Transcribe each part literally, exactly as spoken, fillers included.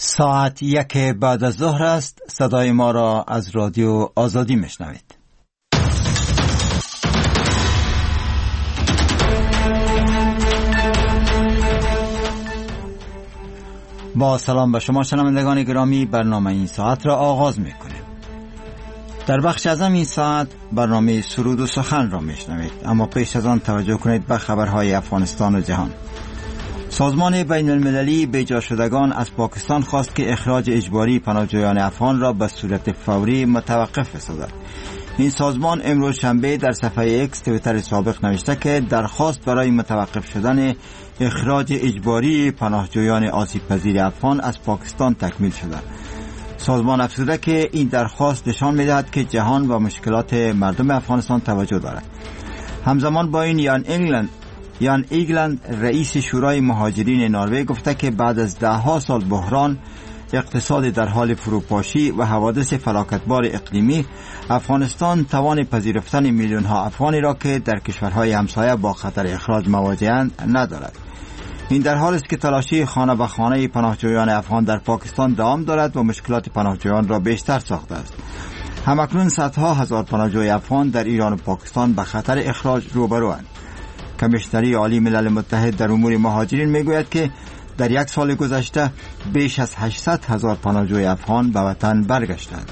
ساعت یک بعد از ظهر است. صدای ما را از رادیو آزادی میشنوید. با سلام به شما شنوندگان گرامی، برنامه این ساعت را آغاز میکنیم. در بخش ازم این ساعت برنامه سرود و سخن را میشنوید، اما پیش از آن توجه کنید به خبرهای افغانستان و جهان. سازمان بین المللی بیجا شدگان از پاکستان خواست که اخراج اجباری پناهجویان افغان را به صورت فوری متوقف بسازد. این سازمان امروز شنبه در صفحه اکس توییتر سابق نوشته که درخواست برای متوقف شدن اخراج اجباری پناهجویان آسیب پذیر افغان از پاکستان تکمیل شده. سازمان افزوده که این درخواست نشان می‌دهد که جهان و مشکلات مردم افغانستان توجه دارد. همزمان با این یان انگلند یان ایگلند رئیس شورای مهاجرین نروژ گفته که بعد از ده ها سال بحران، اقتصاد در حال فروپاشی و حوادث فلاکتبار اقلیمی، افغانستان توان پذیرفتن میلیون ها افغانی را که در کشورهای همسایه با خطر اخراج مواجه‌اند ندارد. این در حالی است که تلاشی خانه به خانه پناهجویان افغان در پاکستان دوام دارد و مشکلات پناهجویان را بیشتر ساخته است. همکنون صدها هزار پناهجوی افغان در ایران و پاکستان به خطر اخراج روبروند. کمیشنری عالی ملل متحد در امور مهاجرین میگوید که در یک سال گذشته بیش از هشتصد هزار پناهجوی افغان به وطن برگشتند.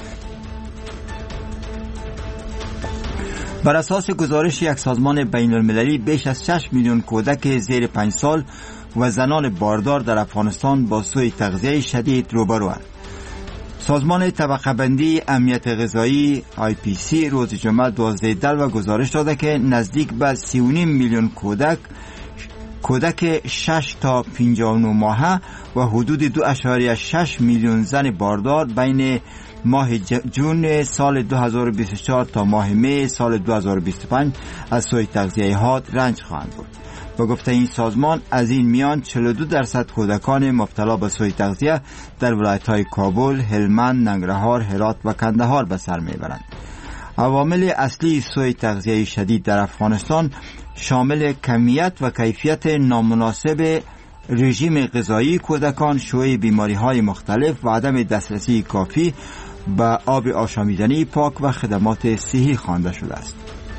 بر اساس گزارش یک سازمان بین المللی، بیش از شش میلیون کودک زیر پنج سال و زنان باردار در افغانستان با سوء تغذیه شدید روبروند. سازمان طبقه بندی امنیت غذایی آی پی سی روز جمعه دوازده دلو گزارش داده که نزدیک به سی و نیم میلیون کودک کودک شش تا پنجاه و نه ماهه و حدود دو اشاریه شش میلیون زن باردار بین ماه جون سال دو هزار و بیست و چهار تا ماه می سال دو هزار و بیست و پنج از سوء تغذیه حاد رنج خواهند برد. با گفته این سازمان، از این میان چهل و دو درصد کودکان مبتلا به سوء تغذیه در ولایت‌های کابل، هلمند، ننگرهار، هرات و کندهار به سر میبرند. عوامل اصلی سوء تغذیه شدید در افغانستان شامل کمیت و کیفیت نامناسب رژیم غذایی کودکان، شیوع بیماری‌های مختلف و عدم دسترسی کافی به آب آشامیدنی پاک و خدمات صحی خوانده شده است.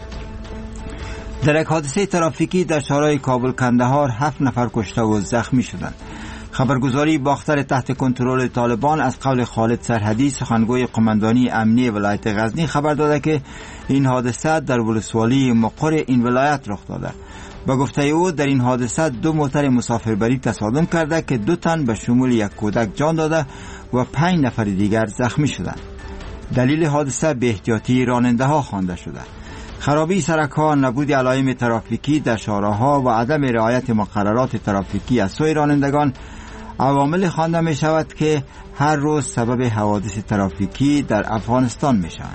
در یک حادثه ترافیکی در شهرهای کابل کندهار هفت نفر کشته و زخمی شدند. خبرگزاری باختر تحت کنترل طالبان از قول خالد سرحدی، سخنگوی قماندانی امنی ولایت غزنی، خبر داده که این حادثه در ولسوالی مقر این ولایت رخ داده. با گفته او، در این حادثه دو موتر مسافربری تصادم کرده که دو تن به شمول یک کودک جان داده و پنج نفر دیگر زخمی شدند. دلیل حادثه به احتیاطی راننده ها خوانده شده. خرابی سرک‌ها، نبود علائم ترافیکی در شارع‌ها و عدم رعایت مقررات ترافیکی از سوی رانندگان عوامل خوانده می شود که هر روز سبب حوادث ترافیکی در افغانستان می شوند.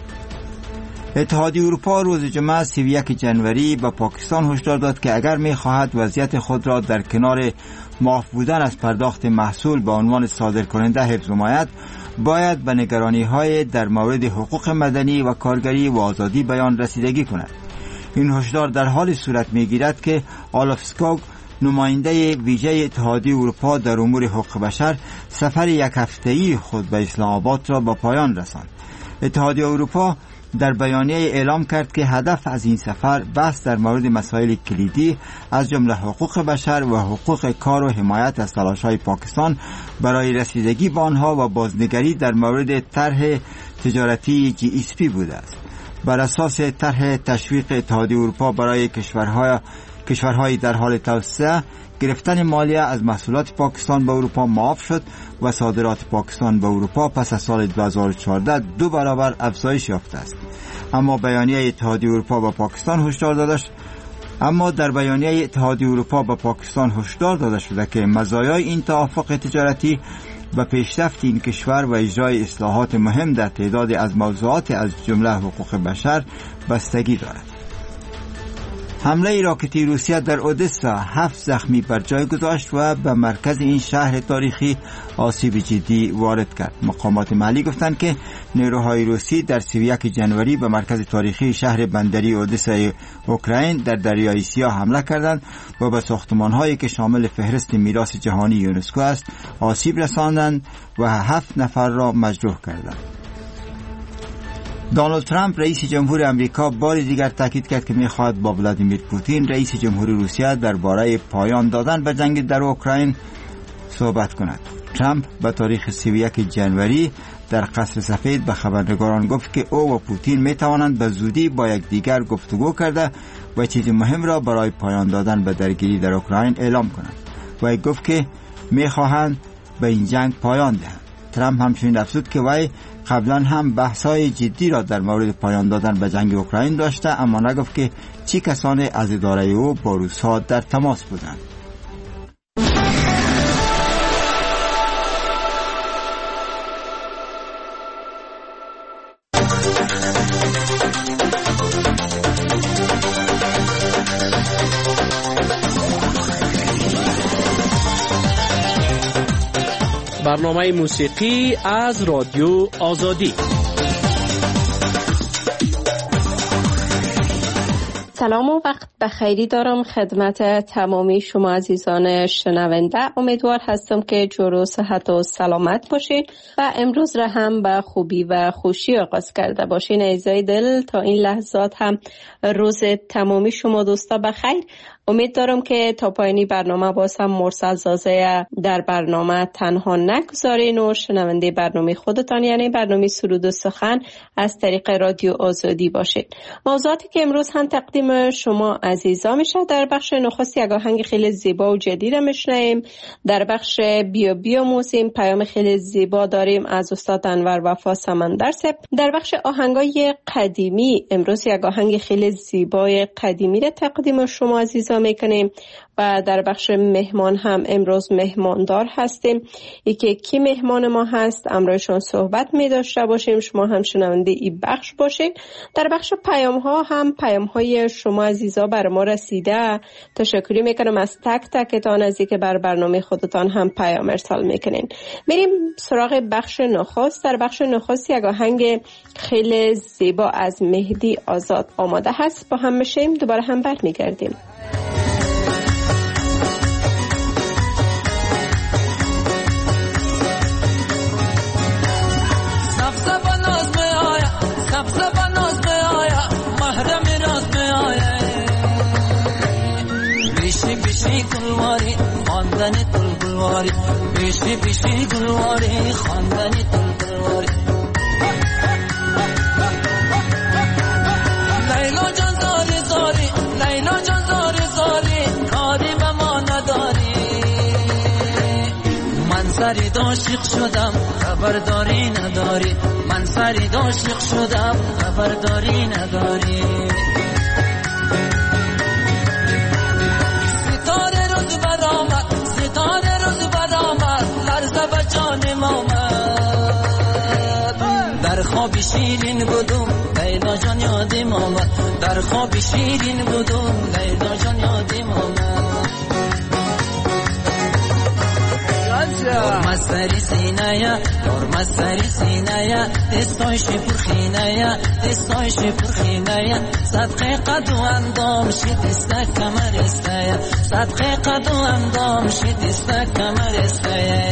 اتحادیه اروپا روز جمعه سی و یک جنوری به پاکستان هشدار داد که اگر می خواهد وضعیت خود را در کنار معاف بودن از پرداخت محصول به عنوان صادرکننده حفظ نماید، باید به نگرانی‌های در مورد حقوق مدنی و کارگری و آزادی بیان رسیدگی کند. این هشدار در حال صورت می‌گیرد که آلف سکوگ، نماینده ویژه اتحادیه اروپا در امور حقوق بشر، سفر یک هفته‌ای خود به اسلام آباد را به پایان رساند. اتحادیه اروپا در بیانیه اعلام کرد که هدف از این سفر بحث در مورد مسائل کلیدی از جمله حقوق بشر و حقوق کار و حمایت از تلاش‌های پاکستان برای رسیدگی به آنها و بازنگری در مورد طرح تجارتی جی اس پی بوده است. بر اساس طرح تشویق اتحادیه اروپا برای کشورهای کشورهای در حال توسعه، گرفتن مالیه از محصولات پاکستان به اروپا معاف شد و صادرات پاکستان به اروپا پس از سال دو هزار و چهارده دو برابر افزایش یافته است. اما بیانیه اتحادیه اروپا با پاکستان هشدار داده شد اما در بیانیه اتحادیه اروپا با پاکستان هشدار داده شده که مزایای این توافق تجارتی و پیشرفت این کشور و اجرای اصلاحات مهم در تعدادی از موضوعات از جمله حقوق بشر بستگی دارد. حمله راکتی روسیه در اودسا هفت زخمی بر جای گذاشت و به مرکز این شهر تاریخی آسیب جدی وارد کرد. مقامات محلی گفتند که نیروهای روسی در سی و یک جنوری به مرکز تاریخی شهر بندری اودسای اوکراین در دریای سیاه حمله کردند و به ساختمان‌هایی که شامل فهرست میراث جهانی یونسکو است آسیب رساندند و هفت نفر را مجروح کردند. دونالد ترامپ رئیس جمهور امریکا بار دیگر تاکید کرد که می‌خواهد با ولادیمیر پوتین رئیس جمهوری روسیه درباره پایان دادن به جنگ در اوکراین صحبت کند. ترامپ به تاریخ سی و یک جنوری در قصر سفید به خبرنگاران گفت که او و پوتین می توانند به زودی با یکدیگر گفتگو کرده و چیز مهم را برای پایان دادن به درگیری در اوکراین اعلام کنند. و گفت که می خواهند به این جنگ پایان دهند. ترامپ همچنین افزود که وی قبلا هم بحث‌های جدی را در مورد پایان دادن به جنگ اوکراین داشته، اما نگفت که چه کسانی از اداره او با روس‌ها در تماس بودند. برنامه موسیقی از رادیو آزادی. سلام و وقت بخیری دارم خدمت تمامی شما عزیزان شنونده. امیدوار هستم که جور و صحت و سلامت باشین و امروز را هم به خوبی و خوشی آغاز کرده باشین. عزیزای دل، تا این لحظات هم روز تمامی شما دوستا بخیر. امید دارم که تا پایانی برنامه باز هم مرسل زازه در برنامه تنها نگذارین و شنونده برنامه خودتان یعنی برنامه سرود و سخن از طریق رادیو آزادی باشید. موضوعاتی که امروز هم تقدیم شما عزیزا میشه، در بخش نخست یک آهنگ خیلی زیبا و جدید میشنویم. در بخش بیا بیا موسیم پیام خیلی زیبا داریم از استاد انور وفا سمندرسب. در بخش آهنگای قدیمی امروز یک آهنگ خیلی زیبای قدیمی را تقدیم شما عزیزا میکنیم و در بخش مهمان هم امروز مهماندار هستیم. یکی کی مهمان ما هست امروزشون صحبت می داشته باشیم، شما هم شنونده این بخش باشید. در بخش پیام ها هم پیام های شما عزیزا بر ما رسیده. تشکری میکنم از تک تکتان از اینکه بر برنامه خودتان هم پیام ارسال میکنین. میریم سراغ بخش نخست. در بخش نخست یک آهنگ خیلی زیبا از مهدی آزاد آماده هست، با هم میشیم دوباره هم برمیگردیم. گلواری خواندنی تل گلواری بیشی بیشی گلواری خواندنی تل گلواری لیلا جان زاری زاری لیلا جان زاری زاری کاری به ما نداری من سری عاشق شدم خبرداری نداری من سری عاشق شدم خبرداری نداری در خواب شیرین بودم لیلا جان یادم آمد در خواب شیرین بودم لیلا جان یادم آمد دور مستری سینه یا دور مستری سینه یا دستایشی پرخینه یا دستایشی پرخینه یا صدقه قد و اندام شی دسته کمر استه یا صدقه قد و اندام شی دسته کمر استه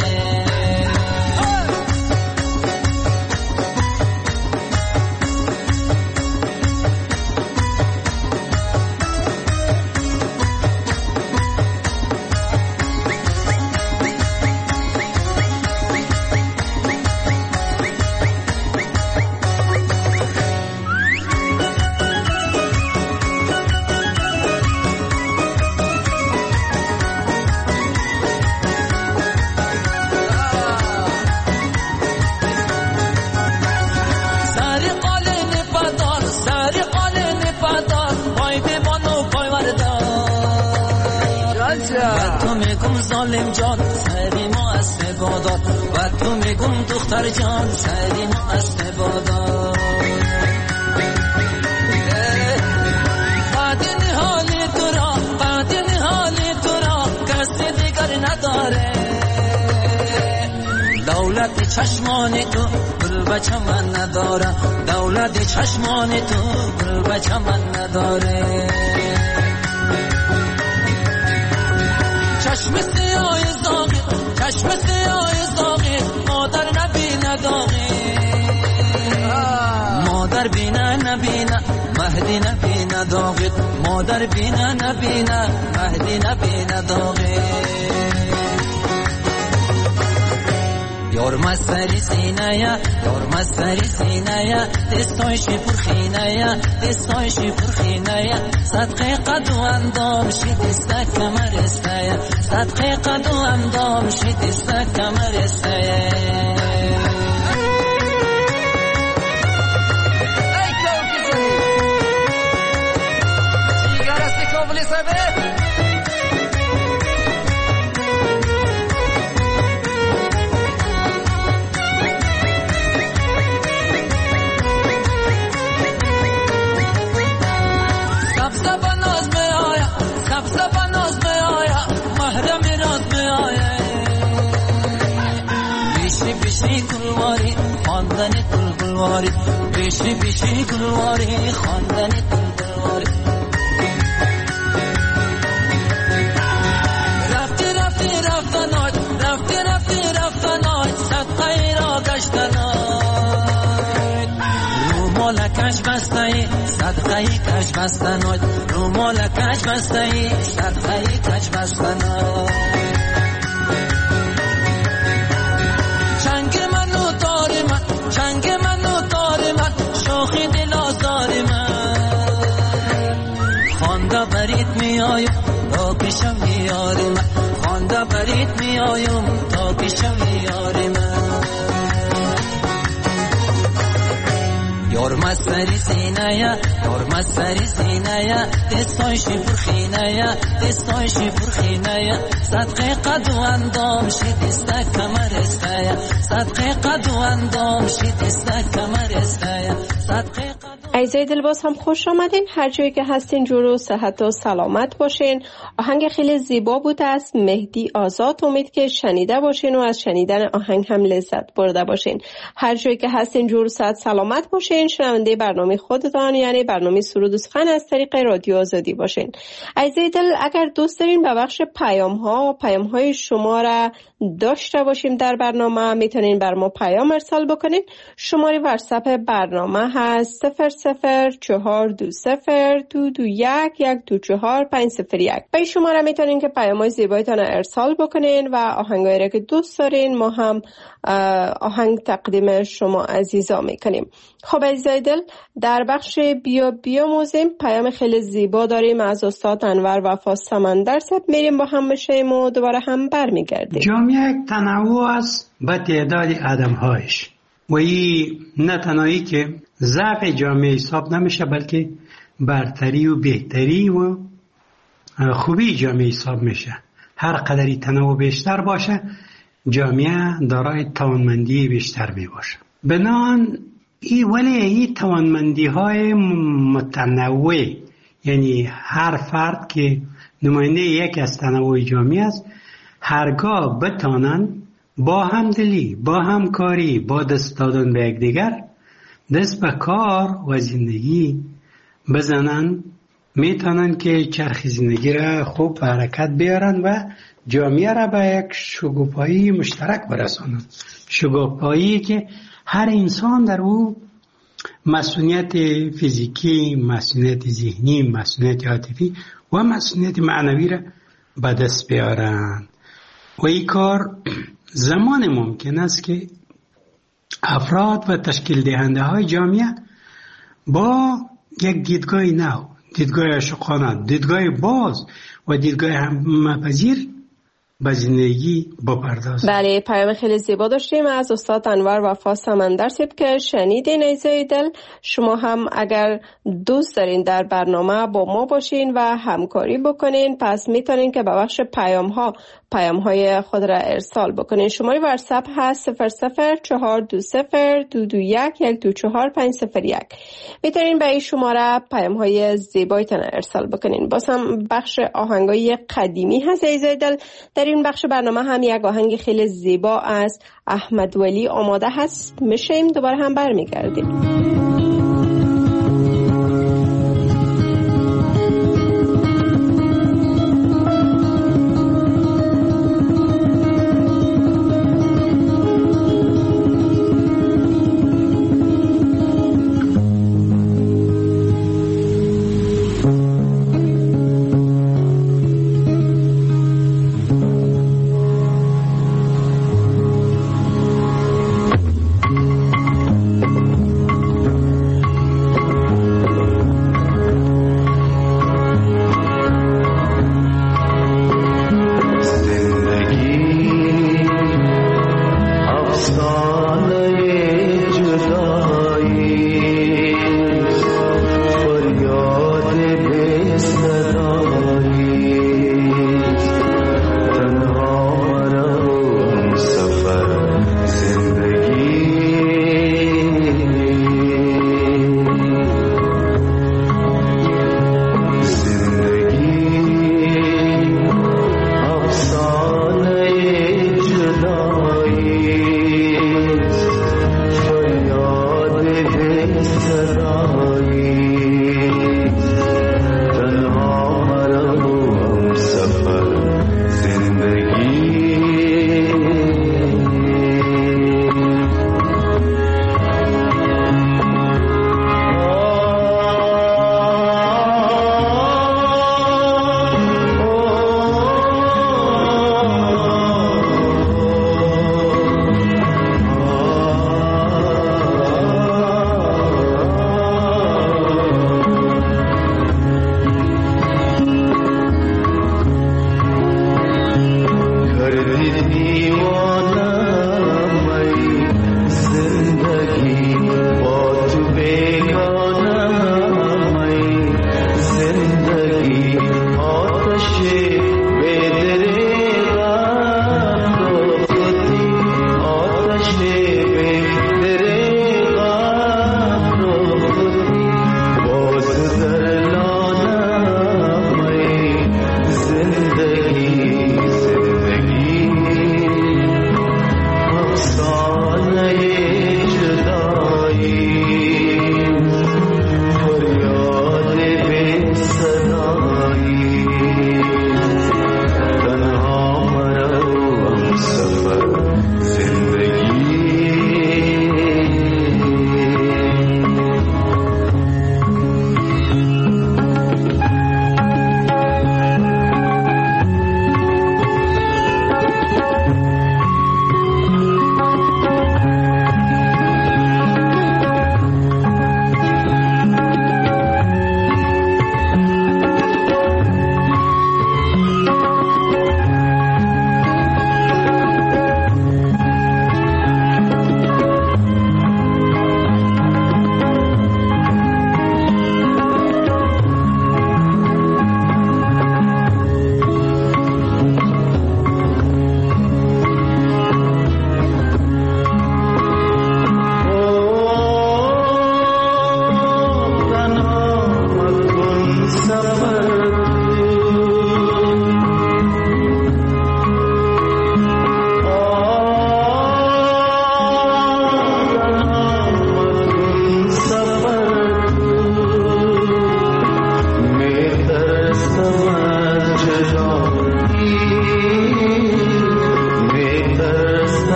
ظالم جان سری ما است بادار و تو میگم دختر جان سری ما است بادار بعد نهالی دولت چشمان تو گل به چمن نداره، دولت چشمان تو گل به چمن نداره. چشم سیاه زاغی، چشم سیاه زاغی، مادر نبینه داغی، مادر بینه نبینه مهدی نبینه داغی، مادر بینه نبینه مهدی نبینه داغی. یار مستری سینه یا یار مستری سینه یا دستایشی پرخینه یا دستایشی پرخینه یا صدقه قد و اندام شی دسته کمر استه یا صدقه قد و اندام شی دسته کمر استه. خواندن بلبلواری بیشی بیشی گلواری خواندن بلبلواری. رفتی رفتی رفتنات رفتی رفتی رفتنات صدقه را گشتنات رو مالکش بستهی صدقه کش بستنات رو مالکش بستهی صدقه کش بستنات. چنگ منو داری من شوخی دل آزاری من خانده برید میایم تا پیشم میاری من خانده برید میایم تا پیشم میاری من. یار مستری سینه یا یار مستری سینه یا دستایشی پرخینه یا دستایشی پرخینه یا صدقه قد و اندام شی دسته کمر استه یا صدقه قد و اندام شی دسته کمر استه یا صدقه قد. عزیزای دلباز هم خوش آمدین. هر جایی که هستین جور و صحت و سلامت باشین. آهنگ خیلی زیبا بود از مهدی آزاد، امید که شنیده باشین و از شنیدن آهنگ هم لذت برده باشین. هر جایی که هستین جور و صحت سلامت باشین. شنونده برنامه خودتان یعنی برنامه سرود و سخن از طریق رادیو آزادی باشین. عزیزای دل اگر دوست دارین به بخش پیام ها پیام های شما را داشته باشیم در برنامه میتونین بر ما پیام ارسال بکنین. شماره واتساپ برنامه هست صفر صفر چهار دو صفر دو دو یک یک دو چهار پنج صفر یک. به این شماره میتونین که پیام‌های زیبایتان ارسال بکنین و آهنگایی را که دوست دارین ما هم آهنگ تقدیم شما عزیزا میکنیم. خب عزیزای دل در بخش بیا بیا موزیم پیام خیلی زیبا داریم از استاد انور وفا سمندر صاحب. میریم با هم بشیم و دوباره هم برمیگردیم. جامعه یک تنوع است به تعداد آدم‌هایش و این نه تنهایی که ضعف جامعه حساب نمیشه بلکه برتری و بهتری و خوبی جامعه حساب میشه. هر قدری تنوع بیشتر باشه جامعه دارای توانمندی بیشتر می باشه. بنان ای ولی این توانمندی های متنوع یعنی هر فرد که نماینده یک از تنوع جامعه است هرگاه بتانن با همدلی با همکاری با دست دادن به یکدیگر دست به کار و زندگی بزنن میتونن که چرخ زندگی را خوب به حرکت بیارن و جامعه را به یک شکوفایی مشترک برسانن. شکوفایی که هر انسان در او مسئولیت فیزیکی، مسئولیت ذهنی، مسئولیت عاطفی و مسئولیت معنوی را به دست بیارن. و این کار زمان ممکن است که افراد و تشکیل دهنده های جامعه با یک دیدگاه نو، دیدگاه عاشقانه، دیدگاه باز و دیدگاه همپذیر به زندگی بپردازند. بله پیام خیلی زیبا داشتیم از استاد انور وفا سمندر صاحب که شنیدین. عزیزای دل شما هم اگر دوست دارین در برنامه با ما باشین و همکاری بکنین پس میتونین که به بخش پیام ها پیام های خود را ارسال بکنین. شماره واتساپ هست صفر صفر چهار دو صفر دو دو یک یک دو چهار پنج صفر یک. میتونین به این شماره پیام های زیبایتان ارسال بکنین. باز هم بخش آهنگای قدیمی هست عزیزای دل. در این بخش برنامه هم یک آهنگ خیلی زیبا از احمد ولی آماده هست. میشیم دوباره هم برمیگردیم.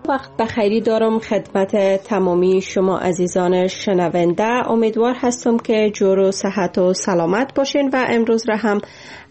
وقت بخیری دارم خدمت تمامی شما عزیزان شنونده. امیدوار هستم که جور و صحت و سلامت باشین و امروز را هم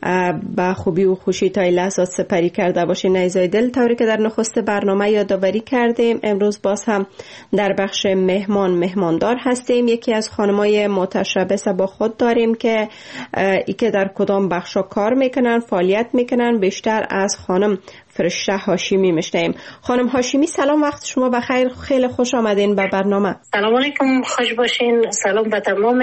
با خوبی و خوشی تا لحظات سپری کرده باشین. عزیزای دل، طوری که در نخست برنامه یادآوری کردیم، امروز باز هم در بخش مهمان مهماندار هستیم. یکی از خانمای متشبث با خود داریم که ای که در کدام بخشا کار میکنن، فعالیت میکنن. بیشتر از خانم فرشته هاشمی میشنیم. خانم هاشمی، سلام، وقت شما بخیر، خیلی خوش آمدین به برنامه. سلام علیکم، خوش باشین. سلام به تمام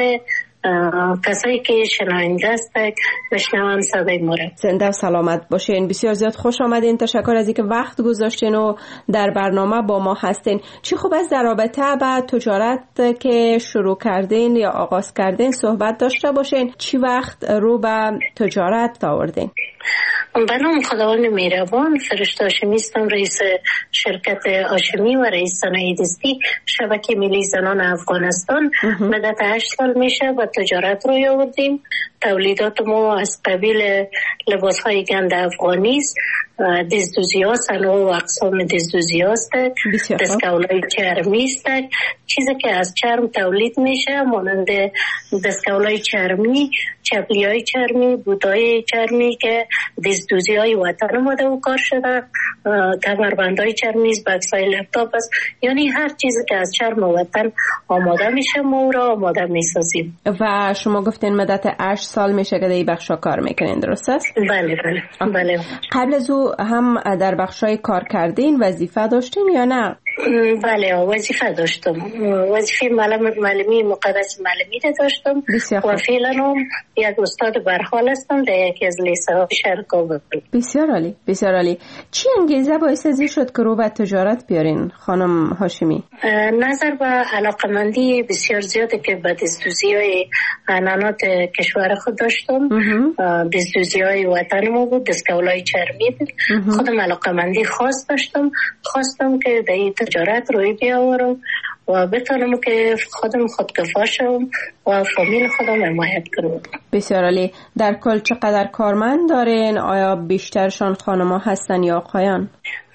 کسایی که شنونده هستند بشنون صدای ما را. زنده و سلامت باشین. بسیار زیاد خوش آمدین. تشکر از اینکه وقت گذاشتین و در برنامه با ما هستین. چی خوب است در رابطه با تجارت که شروع کردین یا آغاز کردین صحبت داشته باشین. چی وقت رو به تجارت آوردین؟ به نام خداوند مهربان، فرشته هاشمی هستم، رئیس شرکت هاشمی و رئیس صنایع دستی شبکه ملی زنان افغانستان. مدت هشت سال میشه و تجارت روی آوردیم. تولیدات ما از قبیل لباس های گند افغانی است، دزدوزی ها، صنایع و اقسام دزدوزی هاست، دستکولای چرمی است. چیزی که از چرم تولید میشه مانند دستکولای چرمی، چپلی های چرمی، بوتای چرمی که دزدوزی های وطن آمده و کار شده، کمربند های چرمی، بکس های لپتاپ است. یعنی هر چیزی که از چرم وطن آماده میشه ما او را آماده میسازیم. و شما گفتین مدت هشت سال میشه که در این بخشا کار میکنین، درست است؟ بله بله بله. قبل از او هم در بخشای کار کردین، وظیفه داشتین یا نه؟ بله وظیفه داشتم. وظیفه معلمی مقدس معلمی را داشتم و فعلا هم یک استاد برحال هستم در یکی از لیسه های شهر کابل. بسیار عالی، بسیار عالی. چی انگیزه باعث ازی شد که رو به تجارت بیارین خانم هاشمی؟ نظر به علاقمندی بسیار زیاده که به دزدوزی های عنعنات کشور خود داشتم. دزدوزی های وطن ما بود، دستکولای چرمی بود. خودم علاقمندی خاص داشتم، خواستم که در این تجارت روی بیاورم و بتونم که خودم خودکفا شم و فامیل خودم حمایت کنم. بسیار عالی. در کل چقدر کارمند دارین؟ آیا بیشترشان خانم‌ها هستن یا آقایان؟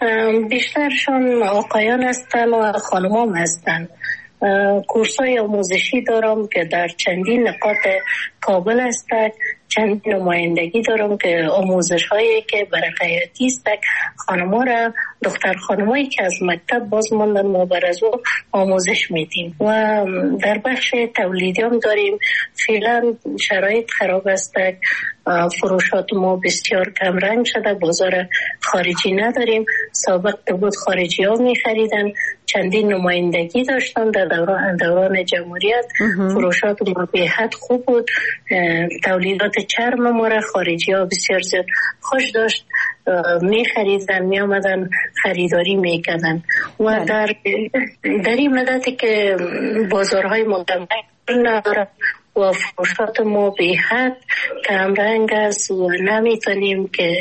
بیشترشان آقایان هستن و خانم‌ها هستن. کورس‌های آموزشی دارم که در چندین نقاط کابل هستند. چند نمایندگی دارم که آموزش هایی که برای خیاطی است خانم‌ها را، دختر خانمایی که از مکتب باز ماندن ما بر از او آموزش میدیم. و در بخش تولیدی هم داریم. فعلا شرایط خراب است، فروشات ما بسیار کم رنگ شده، بازار خارجی نداریم. سابق بود خارجی ها می خریدن. چندین نمایندگی داشتم در دوران, دوران جمهوریت. فروشات ما به حد خوب بود. تولیدات چرم ما را خارجی ها بسیار زیاد خوش داشت، می خریدن، می آمدن خریداری می کردن. و در, در این مدتی که بازارهای مدمه ندارم و فروشات ما به حد کم رنگ است و نمیتونیم که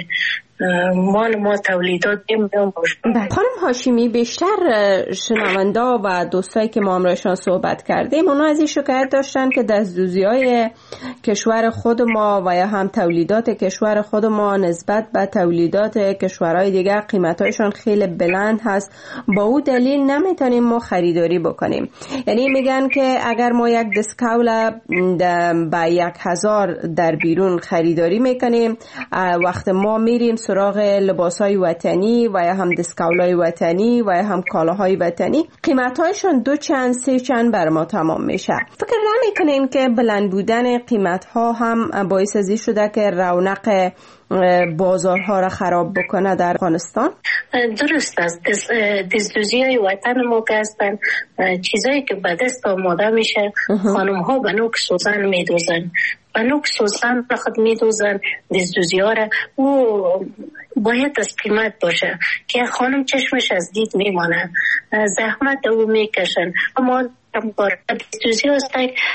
مال ما تولیدات بیمون باشیم. خانم هاشمی، بیشتر شنونده و دوستایی که ما امروزشان صحبت کردیم اونا از این شکایت داشتن که دزدوزی های کشور خود ما و یا هم تولیدات کشور خود ما نسبت به تولیدات کشورهای دیگر قیمتایشان خیلی بلند هست، با او دلیل نمیتونیم ما خریداری بکنیم. یعنی میگن که اگر ما یک دسکول با یک هزار در بیرون خریداری میکنیم، وقت ما میریم سراغ لباسای وطنی و یا هم دستکولای وطنی و یا هم کالاهای وطنی، قیمت‌هایشون دو چند سه چند بر ما تمام میشه. فکر نمی‌کنین که بلند بودن قیمت‌ها هم باعث ازی شده که رونق بازارها را خراب بکنه در افغانستان؟ درست است. دزدوزی های وطن ما که هستن چیزایی که به دست آماده میشه، خانم ها به نوک سوزن میدوزن، به نوک سوزن خود میدوزن دزدوزی ها را. او باید از قیمت باشه که خانم چشمش از دید میمانه، زحمت او میکشن. اما دزدوزی هست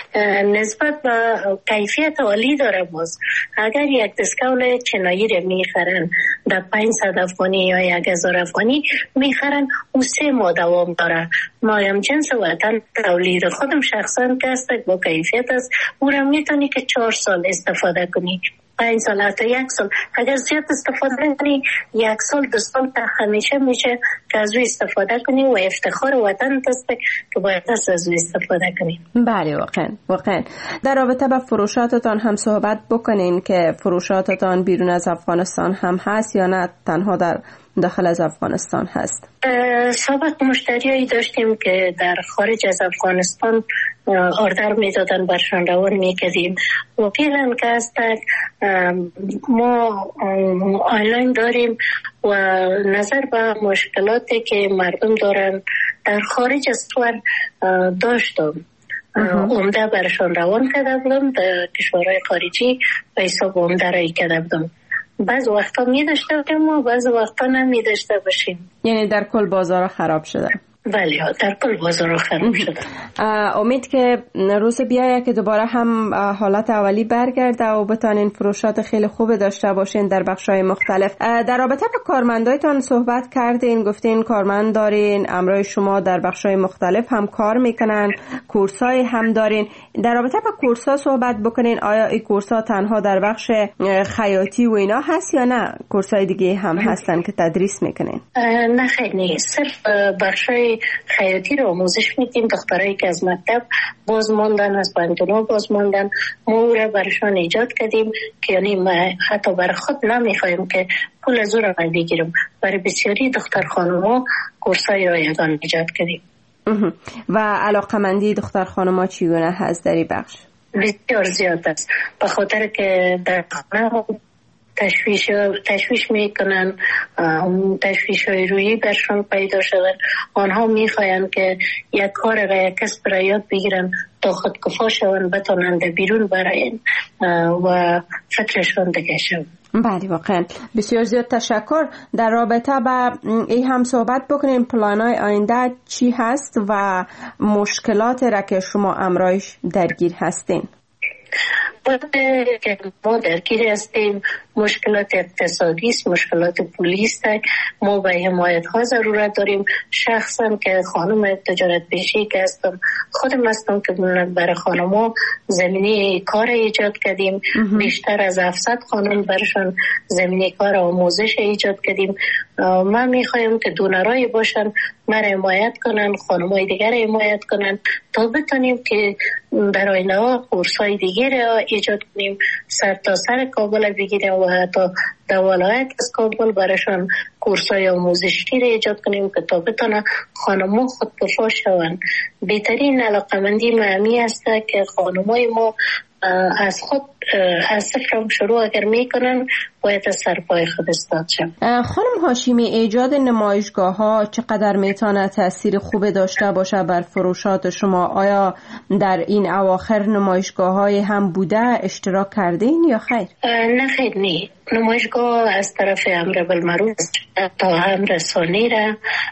نسبت به کیفیت عالی داره. باز اگر یک دستکول چنایی رو میخرن در پانصد افغانی یا یک هزار افغانی میخرن، او سه ماه دوام داره. مایم جنس وطن تولید خودم شخصا که است با کیفیت است، او را میتونی که چهار سال استفاده کنی. پنج سال حتی یک سال اگر زیاد استفاده کنی یک سال دو سال تا همیشه میشه که از روی استفاده کنی و افتخار وطن است که باید از روی استفاده کنی. بله واقعا واقعا. در رابطه با فروشاتتان هم صحبت بکنین که فروشاتتان بیرون از افغانستان هم هست یا نه تنها در داخل از افغانستان هست؟ سابق مشتریایی داشتیم که در خارج از افغانستان آردر میدادن برشان روان میکردیم و فعلا که هستن ما آنلاین داریم و نظر به مشکلاتی که مردم دارن در خارج از کشور داشتم عمده برشان روان کرده بودم در کشورهای خارجی به حساب عمده رای کرده بودم. بعض وقتا می داشته بودیم و بعض وقتا نمی داشته باشیم. یعنی در کل بازار خراب شده؟ بله در کل بازار خراب شده. امید که روز بیایه که دوباره هم حالت اولی برگرده و بتانین فروشات خیلی خوب داشته باشین در بخش‌های مختلف. در رابطه با کارمندایتان صحبت کردین، گفتین کارمند دارین، امرای شما در بخش‌های مختلف هم کار میکنن، کورسای هم دارین. در رابطه با کورسا صحبت بکنین، آیا این کورسا تنها در بخش خیاطی و اینا هست یا نه کورسای دیگه هم هستن که تدریس میکنین؟ نه خیلی نیست، صرف بخشای خیاطی رو آموزش میدیم. دخترایی که از مکتب باز ماندن، از پانتونا باز ماندن، ما او را برشان ایجاد کردیم که یعنی ما حتی بر خود نمیخوایم که پول از او را من بگیرم. برای بسیاری دختر خانوما کورسای رایگان ایجاد کردیم. و علاقمندی دختر خانوما چگونه هست در این بخش؟ بسیار زیاد است، به خاطر که در خانه تشویش تشویش میکنن، تشویش های رویی برشان پیدا شدن. آنها میخواین که یک کار را یک کسب را یاد بگیرن تا خودکفا شون، بتانند بیرون براین و فکرشان دیگه شون. بله واقعا بسیار زیاد تشکر. در رابطه با این هم صحبت بکنیم پلانای آینده چی هست و مشکلات را که شما امرایش درگیر هستین؟ که ما درگیر هستیم مشکلات اقتصادی است، مشکلات پولی است. ما به حمایت ها ضرورت داریم. شخصا که خانم تجارت پیشی که هستم، خودم هستم که برای خانم‌ها زمینه کار ایجاد کردیم. بیشتر از هفتصد خانم برشان زمینه کار آموزش ایجاد کردیم. من میخوایم که دونرایی باشن مرا حمایت کنن، خانم‌های دیگر حمایت کنن تا بتونیم که در آینده ها کورس‌های دیگر ایجاد کنیم، سر تا سر کابل بگیریم و حتی در ولایت از کابل برایشان کورس‌های آموزشی را ایجاد کنیم که تا بتونه خانم‌ها خودکفا شوند. بهترین علاقمندی معمی است که خانم‌های ما از خود از صفر شروع اگر میکنن باید از سرپای خود استاد شد. خانم هاشمی، ایجاد نمایشگاه ها چقدر میتونه تاثیر خوب داشته باشه بر فروشات شما؟ آیا در این اواخر نمایشگاه های هم بوده اشتراک کردین یا خیر؟ نه خیر نی. نمایشگاه از طرف امر بالمعروف تا امر ثانی را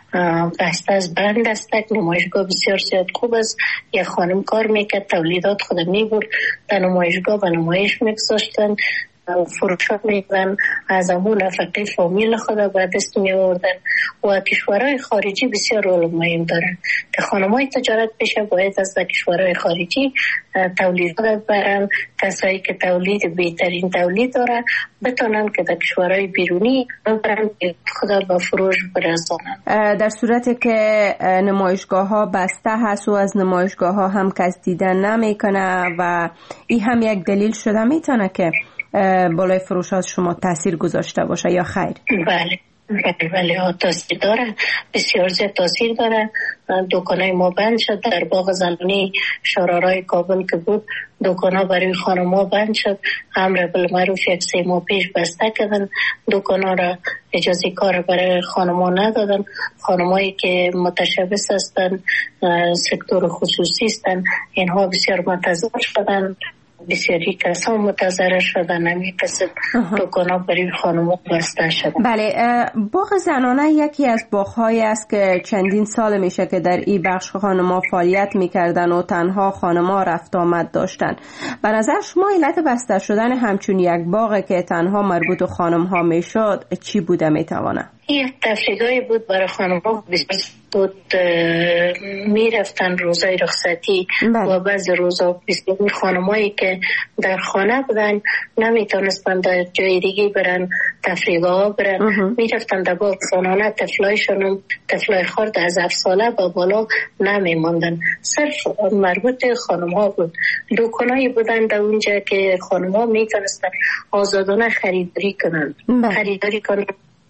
بسته از بند است. نمایشگاه بسیار زیاد خوب است. یک خانم کار میکرد، تولیدات خود میبرد در نمایشگاه و نمایش میگذاشتن، فروشات میکنن، از همون نفقه فامیل خود به دست می آوردن. و کشورهای خارجی بسیار رول مهم دارن که خانم‌های تجارت پیشه باید از کشورهای خارجی تولیدات برن، کسایی که تولید بهترین تولید دارن بتونن که در کشورهای بیرونی ببرن که خدا با فروش برسونن. در صورتی که نمایشگاه ها بسته هست و از نمایشگاه ها هم کس دیدن نمیکنه و این هم یک دلیل شده میتونه که بالای فروشات شما تاثیر گذاشته باشه یا خیر؟ بله بله بله تاثیر داره، بسیار زیاد تاثیر داره. دکانای ما بند شد. در باغ زنانی شرارای کابل که بود دکانا برای خانم‌ها بند شد. امر بالمعروف یک سه ماه پیش بسته کردن دکانا را، اجازه کار برای خانم‌ها ندادن. خانمایی که متشبث هستن، سکتور خصوصی هستن، اینها بسیار متضرر شدن. بسیاری کسان متضرر شدن، نمی کسب دکانا برای خانم‌ها بسته شدن. بله، باغ زنانه یکی از باغ‌هایی است که چندین سال میشه که در این بخش خانم‌ها فعالیت میکردن و تنها خانم‌ها رفت آمد داشتن. به نظر شما علت بسته شدن همچون یک باغ که تنها مربوط به خانم‌ها میشد چی بوده میتوانه؟ یک تفریحی بود برای خانم‌ها بود، می رفتن روزای رخصتی و بعض روزا بسیاری خانمایی که در خانه بودن نمیتونستن در جای دیگه برن تفریح‌ها برن، می رفتن در باغ زنانه. طفلایشون طفلای خرد از هفت ساله با بالا نمی ماندن، صرف مربوط خانم‌ها بود. دکانایی بودن در اونجا که خانم‌ها میتونستن آزادانه خریداری کنن خریداری کنن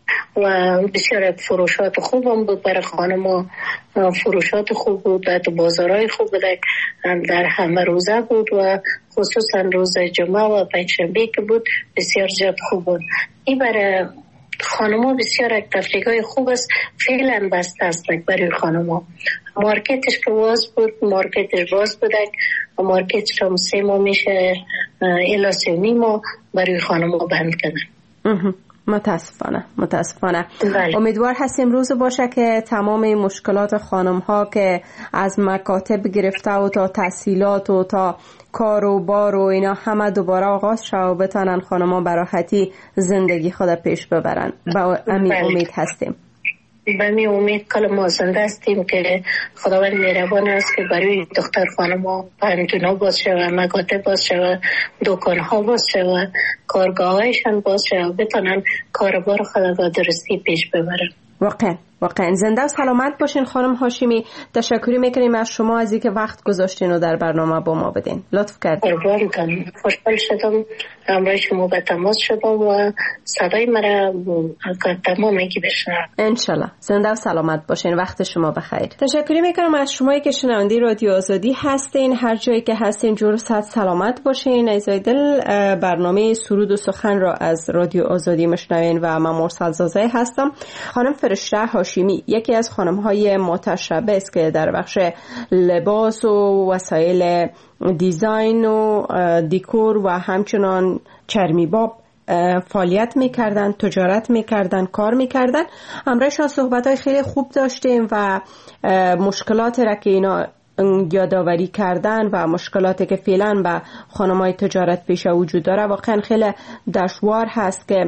و بسیار فروشات خوب هم بود برای خانم. فروشات خوب بود، در بازارهای خوب بود، در همه روزه بود و خصوصا روز جمعه و پنجشنبه که بود بسیار زیاد خوب بود. این برای خانم بسیار یک تفریحای خوب است. فعلا بسته است برای خانم. مارکتش که باز بود، مارکتش باز بود، مارکتش هم سه ماه میشه الا سه ماه برای خانم بند کنن. متاسفانه متاسفانه بله. امیدوار هستیم روز باشه که تمام مشکلات خانم ها که از مکاتب گرفته و تا تحصیلات و تا کار و بار و اینا همه دوباره آغاز شد و بتانن خانم ها براحتی زندگی خود پیش ببرن. با امی بله. امید هستیم. به می امید کل ما زنده هستیم که خداوند مهربان است که برای دختر خانم ها پنجونا باز شود، مکاتب باز شود، دکان ها باز شود، کارگاه هایشان باز شود، بتانن کاربار خود را درستی پیش ببرن. واقعا واقعا زنده و سلامت باشین خانم هاشمی. تشکری میکنیم از شما از اینکه وقت گذاشتین و در برنامه با ما بدین. لطف کردین. قربان خوشحال شدم همراه شما به تماس شدم و صدای مرا تمام میگی بشنوم. انشالله زنده و سلامت باشین. وقت شما بخیر. تشکری میکنم از شمایی که شنونده رادیو آزادی هستین. هر جایی که هستین جور صحت سلامت باشین. عزیزای دل، برنامه سرود و سخن را از رادیو آزادی میشنوین و من مرسل زازای هستم. خانم فرشته هاشمی یکی از خانم‌های متشبث است که در بخش لباس و وسایل دیزاین و دیکور و همچنان چرمی باب فعالیت میکردن، تجارت میکردن، کار میکردن. همراهشان صحبت‌های خیلی خوب داشتیم و مشکلات را که اینا یادآوری کردن و مشکلاتی که فعلا به خانم‌های تجارت پیشه وجود داره واقعا خیلی دشوار هست که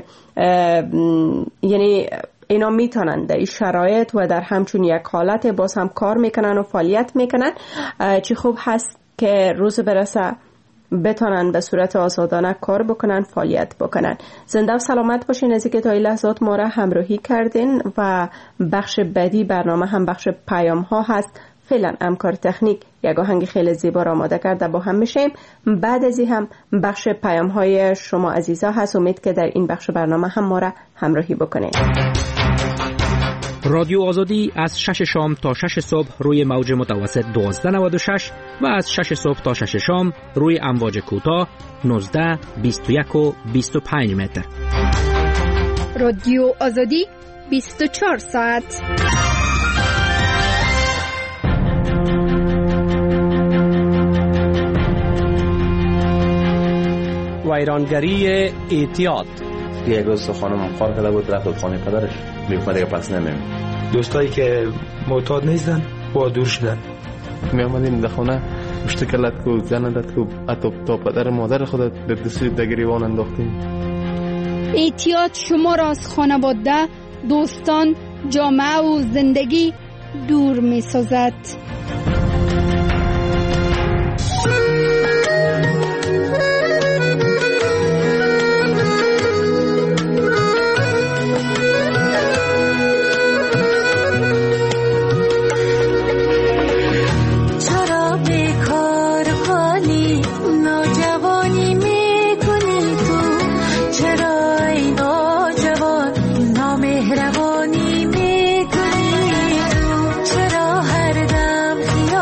یعنی اینا میتونن در این شرایط و در همچون یک حالت باز هم کار میکنن و فعالیت میکنن. چی خوب هست که روز برسه بتونن به صورت آزادانه کار بکنن، فعالیت بکنن. زنده و سلامت باشین از اینکه تا این لحظات ما را همراهی کردین و بخش بعدی برنامه هم بخش پیام ها هست. فعلا همکار تکنیک یک آهنگ خیلی زیبا را آماده کرده با هم میشیم. بعد از این هم بخش پیام های شما عزیزا هست. امید که در این بخش برنامه هم ما را همراهی بکنین. رادیو آزادی از شش شام تا شش صبح روی موج متوسط دوازده نود و شش و از شش صبح تا شش شام روی امواج کوتاه نوزده، بیست و یک و بیست و پنج متر. رادیو آزادی بیست و چهار ساعت. ویرانگری اعتیاد. یک روز خانم کار کرده بود رفت خانه پدرش میگفت دیگه پس نمیم. دوستایی که معتاد نیستن با دور شدن. می آمدیم در خانه مشتکلت کو زن داد کو حتی تا پدر مادر خودت به دستی در گریبان انداختیم. اعتیاد شما را از خانواده، دوستان، جامعه و زندگی دور می سازد. مهربانی میکنی تو، چرا هر دم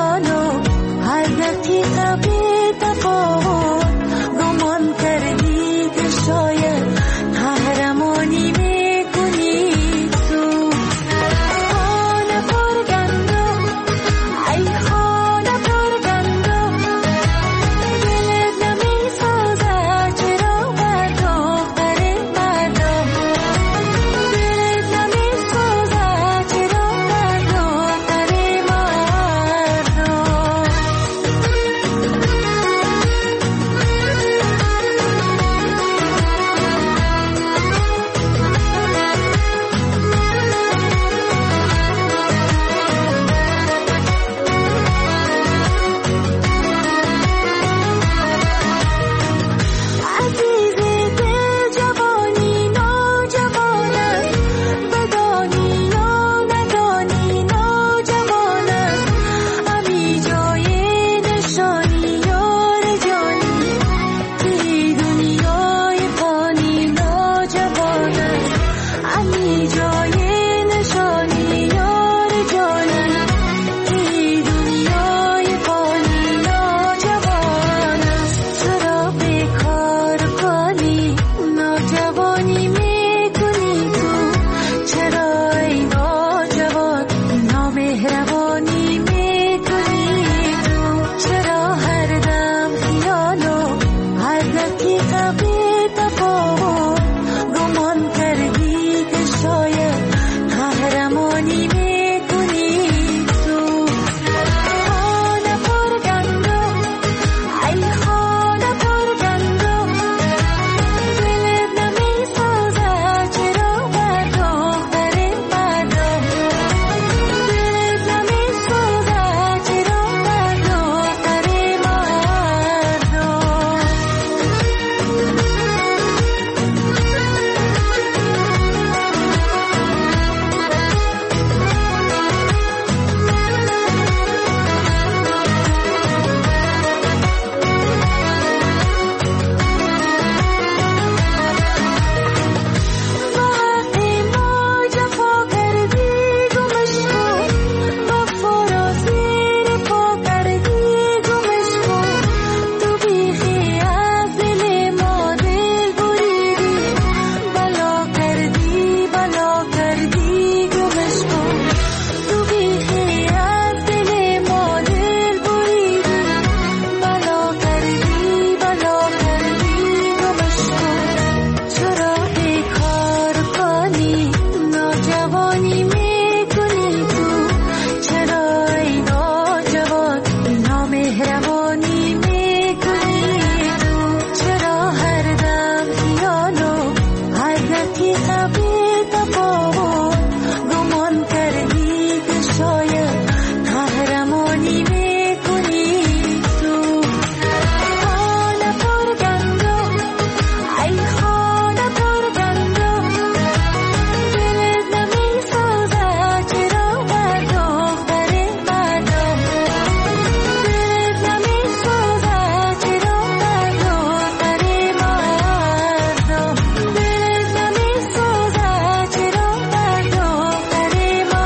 جوانی میکنی تو، چرا ای نوجوان این نامهربانی میکنی تو، چرا هر دم خیالو هر دقیقه بی تفاوت گمان کردی که شاید قهرمانی میکنی تو. خانه پر گندم ای خانه پر گندم، دلت نمیسازه چرا در دختر مردم، دلت نمیسازه چرا در دختر مردم، دلت نمیسازه چرا در دختر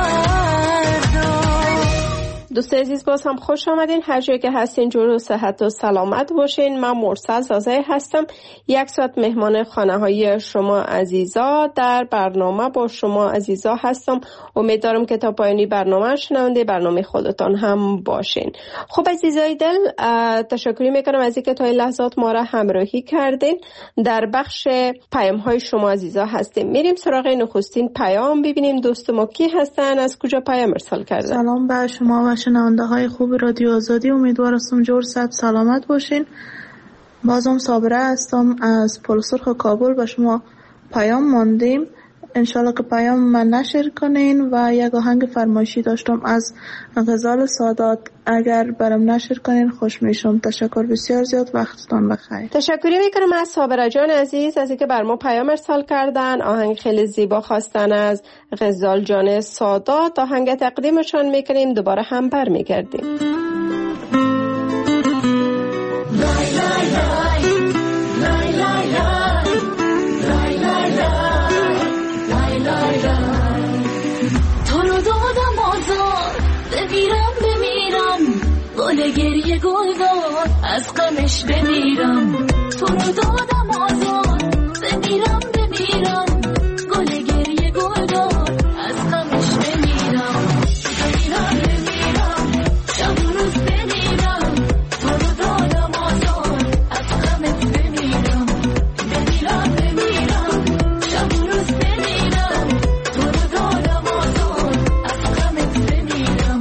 مردم. دوست عزیز باز هم خوش آمدین. هر جایی که هستین جور و صحت و سلامت باشین. من مرسل زازه هستم. یک ساعت مهمان خانه های شما عزیزا در برنامه با شما عزیزا هستم. امیدوارم که تا پایانی برنامه شنونده برنامه خودتان هم باشین. خب عزیزای دل، تشکر میکنم از اینکه تا این لحظات ما را همراهی کردین. در بخش پیام های شما عزیزا هستیم. میریم سراغ نخستین پیام، ببینیم دوست ما کی هستن، از کجا پیام ارسال کردن. سلام به شما و شنونده های خوب رادیو آزادی. امیدوارم جور صحت سلامت باشین. بازم صابره هستم از پلسرخ کابل. به شما پیام ماندیم، انشالله که پیام من نشر کنین. و یک آهنگ فرمایشی داشتم از غزال سادات، اگر برام نشر کنین خوش میشم. تشکر بسیار زیاد، وقتتان بخیر. تشکری میکنم از صابره جان عزیز از اینکه بر ما پیام ارسال کردن. آهنگ خیلی زیبا خواستن از غزال جان سادات. آهنگ تقدیمشان میکنیم، دوباره هم برمیگردیم. تو رو دادم آزار، بمیرم بمیرم، گل گریه گل داد از غمش بمیرم. تو رو دادم آزار، بمیرم بمیرم، گل گریه گل داد از غمش بمیرم. بمیرم بمیرم، شب و روز بمیرم، تو رو دادم آزار از غمت بمیرم. بمیرم بمیرم، شب و روز بمیرم، تو رو دادم آزار از غمت بمیرم.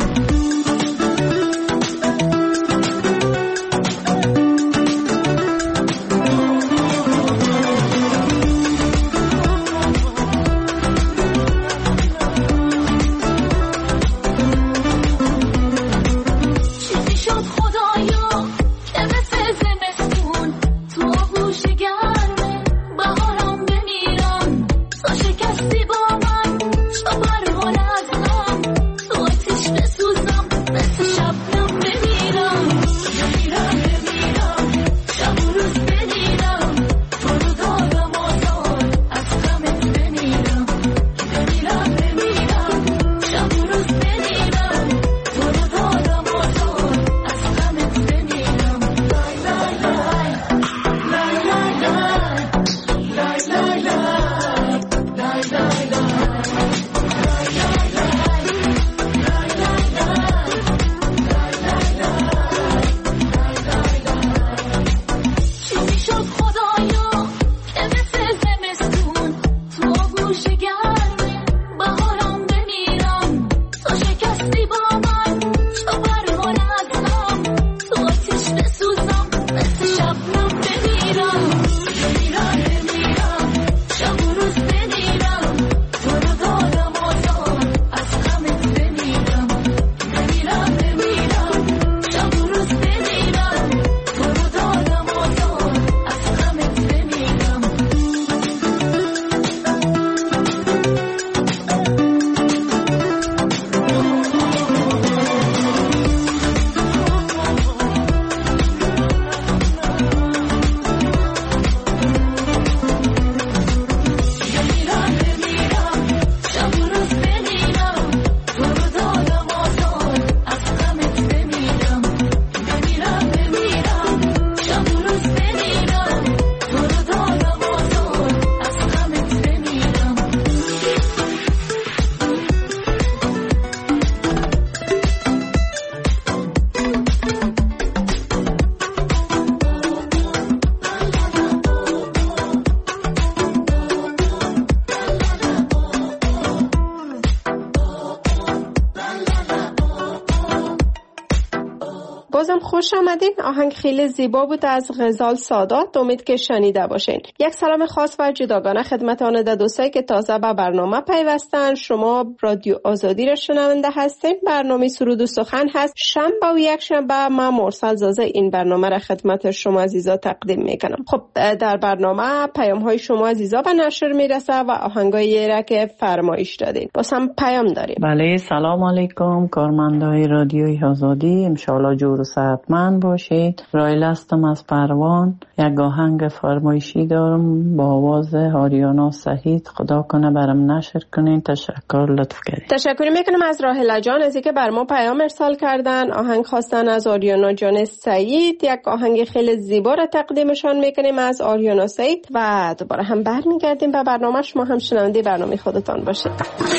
بازم خوش آمدین. آهنگ خیلی زیبا بود از غزال سادات، امید که شنیده باشین. یک سلام خاص و جداگانه خدمت آن دوستایی که تازه به برنامه پیوستن. شما رادیو آزادی را شنونده هستین. برنامه سرود و سخن هست. شنبه و یک شنبه من مرسل زازه این برنامه را خدمت شما عزیزا تقدیم میکنم. خب در برنامه پیام های شما عزیزا به نشر میرسه و آهنگایی را که فرمایش دادین. باز هم پیام داریم. بله، سلام علیکم کارمندای رادیوی آزادی، انشالله جور و صحتمند باشید. رایل هستم از پروان. یک آهنگ فرمایشی دارم با آواز آریانا سعید. خدا کنه برام نشر کنین. تشکر، لطف کردین. تشکر میکنم از راهله جان از اینکه بر ما پیام ارسال کردن. آهنگ خواستن از آریانا جان سعید. یک آهنگ خیلی زیبا را تقدیمشان میکنیم از آریانا سعید و دوباره هم برمیگردیم به برنامه. شما هم شنونده برنامه خودتان باشید.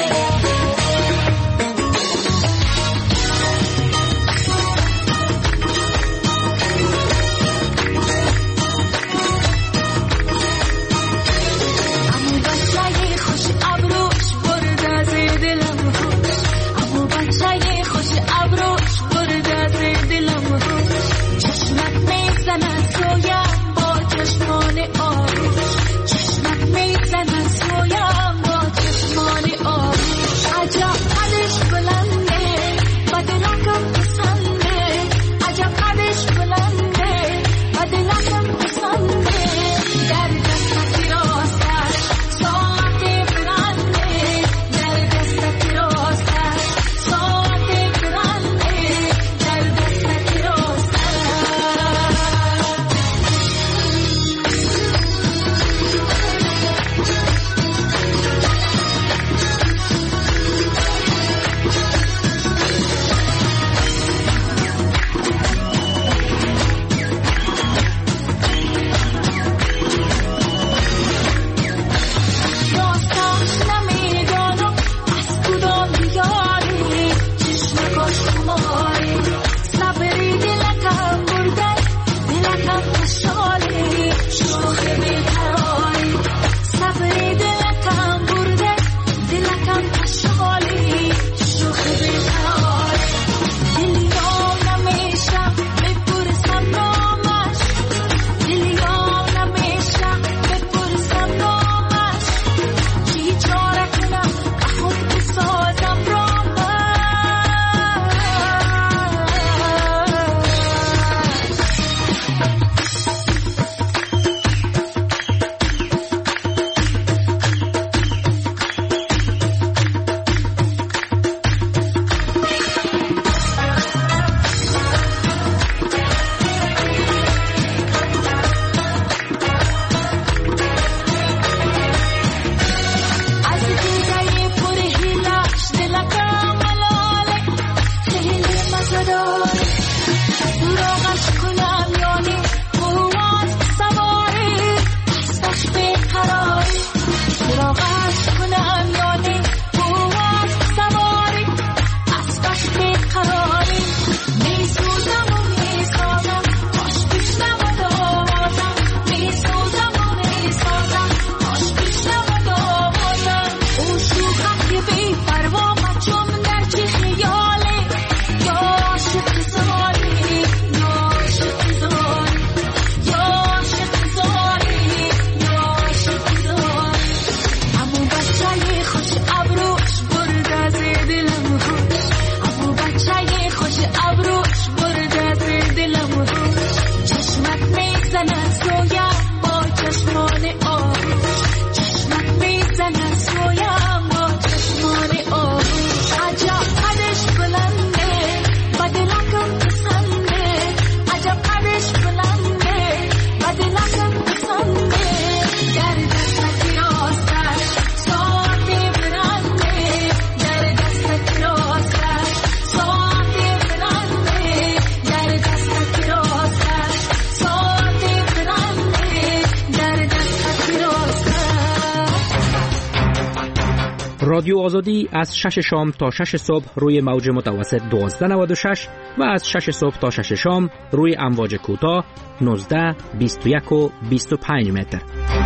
رادیو آزادی از شش شام تا شش صبح روی موج متوسط دوازده نود و شش و از شش صبح تا شش شام روی امواج کوتاه نوزده بیست و یک و بیست و پنج متر.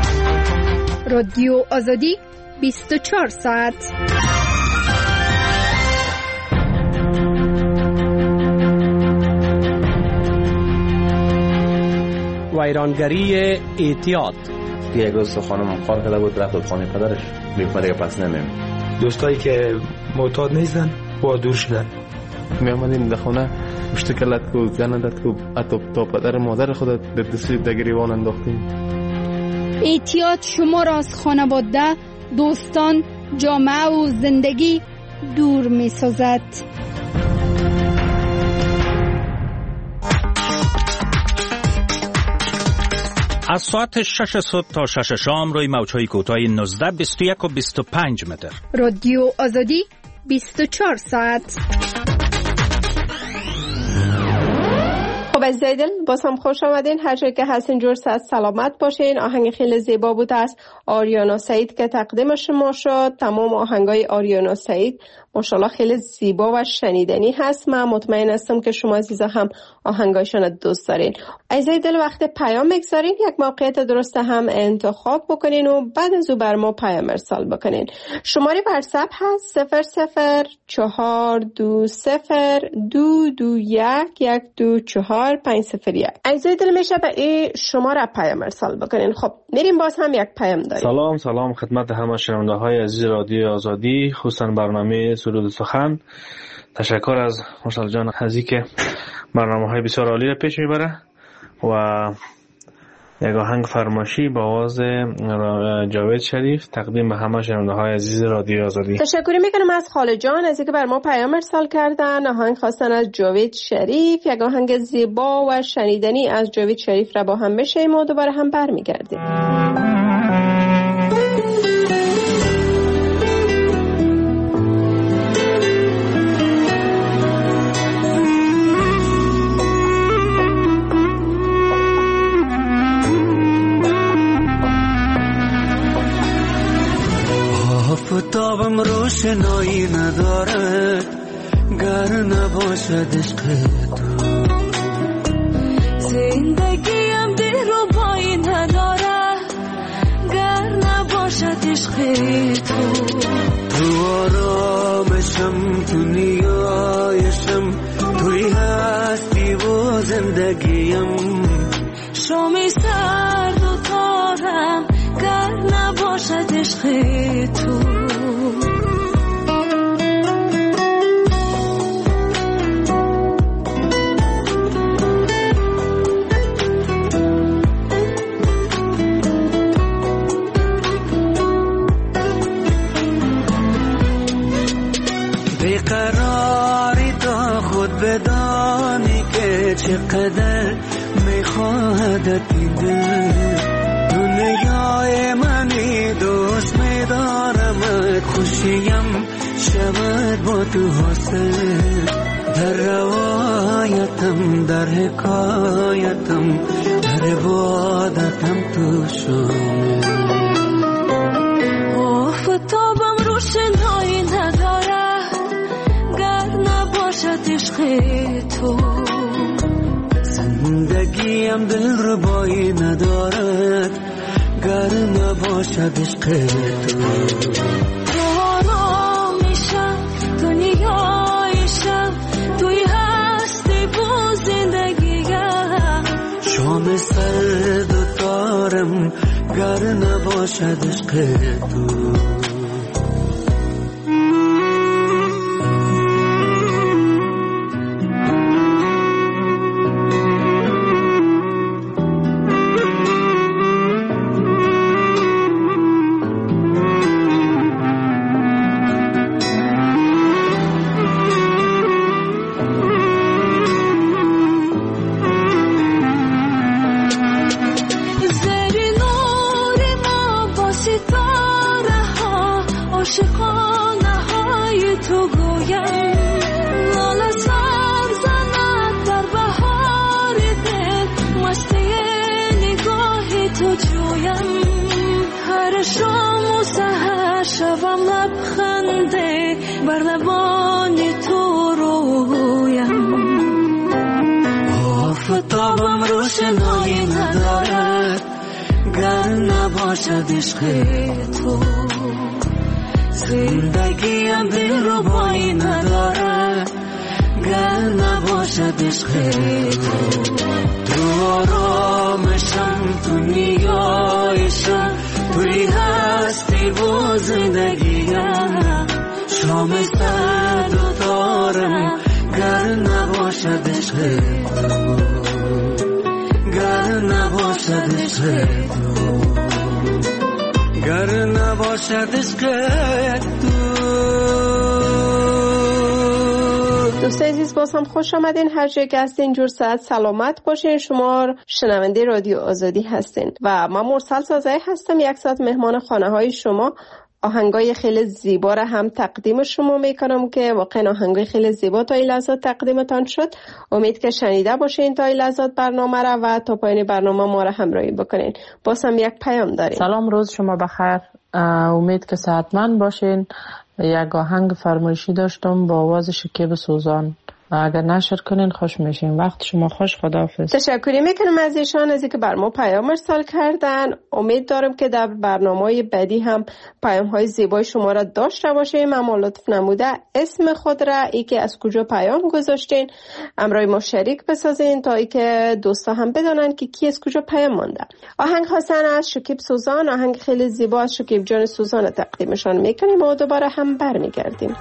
رادیو آزادی بیست و چهار ساعت. ویرانگری اعتیاد. یک روز خانم کار کرده بود رفت خانه پدرش میگفت دیگه پس نمیم. دوستایی که معتاد نیستن با دور شدن. می آمدیم در خانه مشت کلت کو زن داد کو حتی تا پدر مادر خود در دستی در گریبان انداختیم. اعتیاد شما را از خانواده، دوستان، جامعه و زندگی دور می سازد. از ساعت شش صبح تا شش شام روی موج‌های کوتاه نوزده، بیست و یک و بیست و پنج متر. رادیو آزادی بیست و چهار ساعت. خب عزیزای دل، باز هم خوش آمدین. هر جایی که هستین جور صحت سلامت باشین. آهنگ خیلی زیبا بود از آریانا سعید که تقدیم شما شد. تمام آهنگای آریانا سعید ماشاءالله خیلی زیبا و شنیدنی هست. من مطمئن هستم که شما عزیزا هم آهنگایشون دوست دارین. عزیزای دل، وقت پیام بگذارین، یک موقعیت درست هم انتخاب بکنین و بعد از او بر ما پیام ارسال بکنین. شماره واتساپ هست صفر صفر چهار دو صفر دو دو یک یک دو چهار پنج صفر یک. عزیزای دل، میشه به این شماره پیام ارسال بکنین. خب میریم، باز هم یک پیام داریم. سلام سلام خدمت همه شنونده های عزیز رادیو آزادی، خصوصا برنامه سرود سخن. تشکر از مرسل جان عزیزی که برنامه های بسیار عالی را پیش میبره و یک آهنگ فرمایشی با آواز جاوید شریف تقدیم به همه شنونده های عزیز رادیو آزادی. تشکر میکنم از خاله جان از اینکه بر ما پیام ارسال کردن. آهنگ خواستن از جاوید شریف، یک آهنگ زیبا و شنیدنی از جاوید شریف را با هم بشنویم و دوباره هم برمیگردیم. آفتابم روشنایی ندارد گر نباشد عشق تو، زندگیم دلربایی ندارد گر نباشد عشق تو. تو آرامشم، تو نیایشم، توی هستی و زندگیم. شامی سرد و تارم گر نباشد عشق تو. بیقراری تا خود بدانی که چقدر میخواهد این دل. دنیای منی دوست میدارمت، خوشیم شود با تو حاصل. در روایتم، در حکایتم، در عبادتم تو شامل. آفتابم روشنایی نداره گر نباشد عشق تو، زندگیم دلربایی ندارد گر نباشد عشق تو. تو آرامیشم، تو نیایشم، توی هستی و زندگیم. شام سرد و تارم گر نباشد عشق تو. آفتابم روشنایی ندارد گر نباشد عشق تو، زندگیم دلربایی ندارد گر نباشد عشق تو. تو آرامشم، دنیایشم، توی هستی و زندگیم. شام سرد و دارم گر نباشد عشق تو، گر نباشد عشق تو، گر نباشد عشق تو. دوستان عزیز باز هم خوش آمدین. هر جای که هستین جور ساعت سلامت باشین. شما شنونده رادیو آزادی هستین و من مرسل سازایی هستم. یک ساعت مهمان خانه های شما آهنگای خیلی زیبا را هم تقدیم شما میکنم که واقعا آهنگای خیلی زیبا تا این لحظات تقدیمتان شد. امید که شنیده باشین تا این لحظات برنامه را و تا پایان برنامه ما را همراهی بکنین. باز هم یک پیام داریم. سلام، روز شما بخیر. امید که صحتمند باشین. یک آهنگ فرمایشی داشتم با آواز شکیب سوزان، اگر نشر کنین خوش میشین. وقت شما خوش. خداحافظ. تشکری میکنم از ایشان از اینکه بر ما پیام ارسال کردن. امید دارم که در برنامه‌های بعدی هم پیام های زیبای شما را داشته باشیم. اما لطف نموده اسم خود را ای که از کجا پیام گذاشتین امرای ما شریک بسازین تا ای که دوستا هم بدانن که کی از کجا پیام مانده. آهنگ حسن از شکیب سوزان، آهنگ خیلی زیبا از شکیب جان سوزان تقدیمشان میکنیم و دوباره هم برمیگردیم.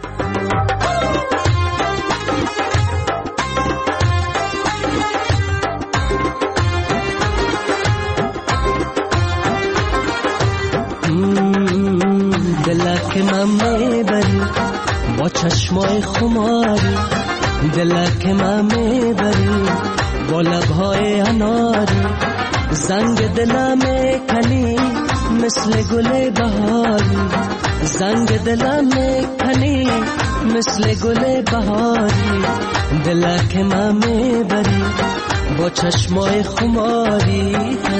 دلک من میبری با چشمای خماری، دلک من میبری با لبهای اناری، زنگ دلم میکنی مثل گل بهاری، زنگ دلم میکنی مثل گل بهاری، دلک من میبری با چشمای خماری.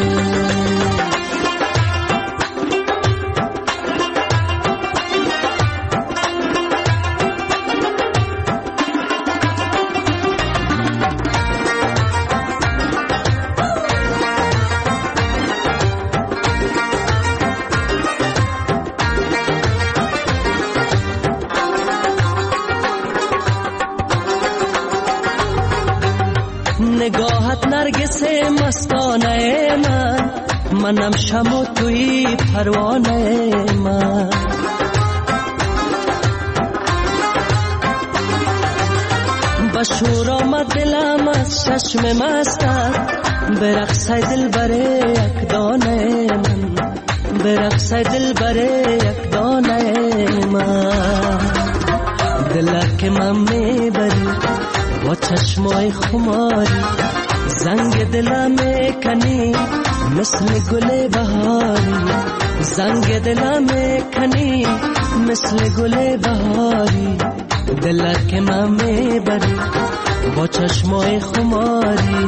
نگاهت نرگس مستانه من، منم شم و توی پروانه من. بشور آمد دلم از چشم مستت، برقص دل بره یک دانه من، برقص دل بره یک دانه من. دلک من میبری با چشمای خماری، زنگ دلم میکنی مثل گل بهاری، زنگ دلم میکنی مثل گل بهاری، دلک من میبری با چشمای خماری.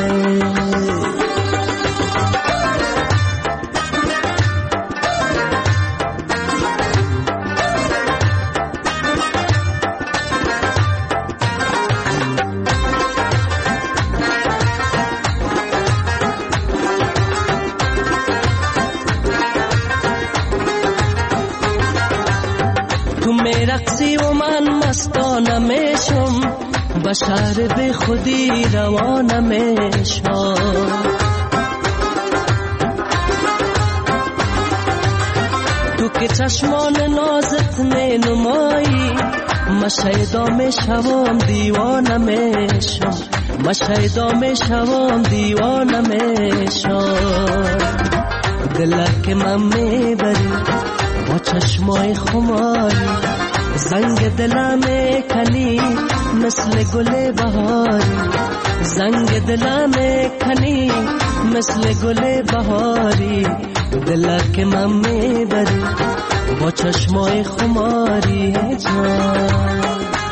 رقصی و من مستانه میشم، بشر به خودی روانه میشم. تو که چشمان نازت می نمایی، من شیدا میشم دیوانه میشم، من شیدا میشم دیوانه میشم. دلک من میبری با چشمای خماری، زنگ دلم میکنی مثل گل بهاری، زنگ دلم میکنی مثل گل بهاری، دلک من میبری با چشمای خماری جان.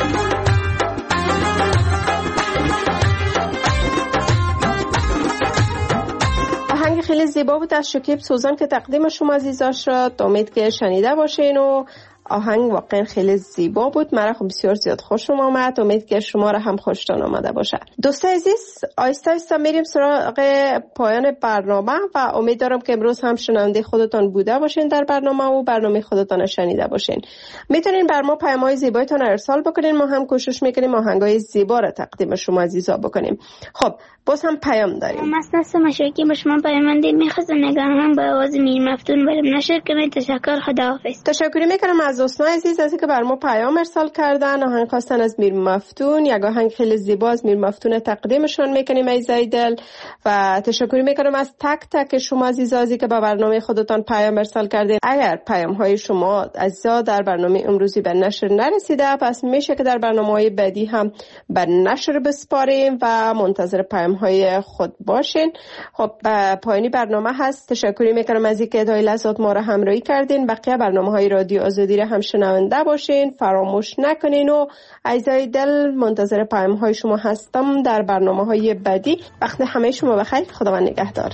آهنگ خیلی زیبا بود از شکیب سوزان که تقدیم شما عزیزا شد. امید که شنیده باشین و آهنگ واقعا خیلی زیبا بود. مرا خب بسیار زیاد خوشم آمد. امید که شما را هم خوشتان آمده باشه. دوستای عزیز، آیسته آیسته میریم سراغ پایان برنامه و امیدوارم که امروز هم شنونده خودتان بوده باشین در برنامه و برنامه خودتان شنیده باشین. میتونین بر ما پیام‌های زیبایتان ارسال بکنین، ما هم کوشش میکنیم آهنگای زیبا را تقدیم شما عزیزا بکنیم. خب باز هم پیام داریم. مستنس مشاکی با شما پیامنده میخواستم نگاهم به آواز میر مفتون برم نشر کنید. تشکر، خداحافظ. تشکر میکنم از دوستان عزیز از اینکه بر ما پیام ارسال کردن. آهنگ خواستن از میر مفتون، یک آهنگ خیلی زیبا از میر مفتون تقدیمشون میکنیم ای زایدل. و تشکر میکنم از تک تک شما عزیزا که به برنامه خودتان پیام ارسال کردین. اگر پیام های شما عزیزا در برنامه امروزی به نشر نرسیده، پس میشه که در برنامه‌های بعدی هم به نشر بسپاریم و منتظر پیام های خود باشین. خب پایانی برنامه هست. تشکر میکنم از اینکه تا لحظات ما را همراهی کردین. بقیه برنامه‌های رادیو آزادی را هم شنونده باشین، فراموش نکنین و عزیزای دل منتظر پیام های شما هستم در برنامه‌های بعدی. وقت همه شما بخیر. خداوند نگهدار.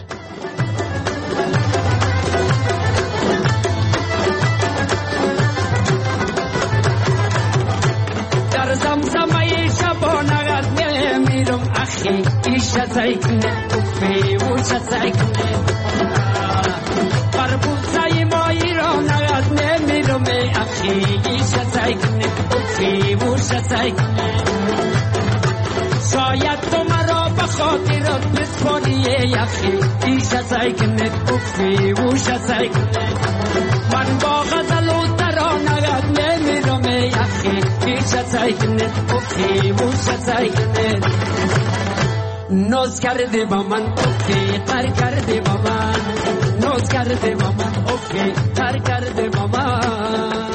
در زمزمه شبانه میرم اخی ایش زیکنه اوفی وش زیکنه بر بوسای ما ایران نمیرم اخی ایش زیکنه اوفی وش زیکنه شاید تو مرا بخاطرت بسپاری اخی ایش زیکنه اوفی وش زیکنه من با غزل و ترانه نمیرم اخی ایش زیکنه اوفی وش زیکنه نوز کرده با من اوکی تر کرده با من نوز کرده با من اوکی تر کرده با من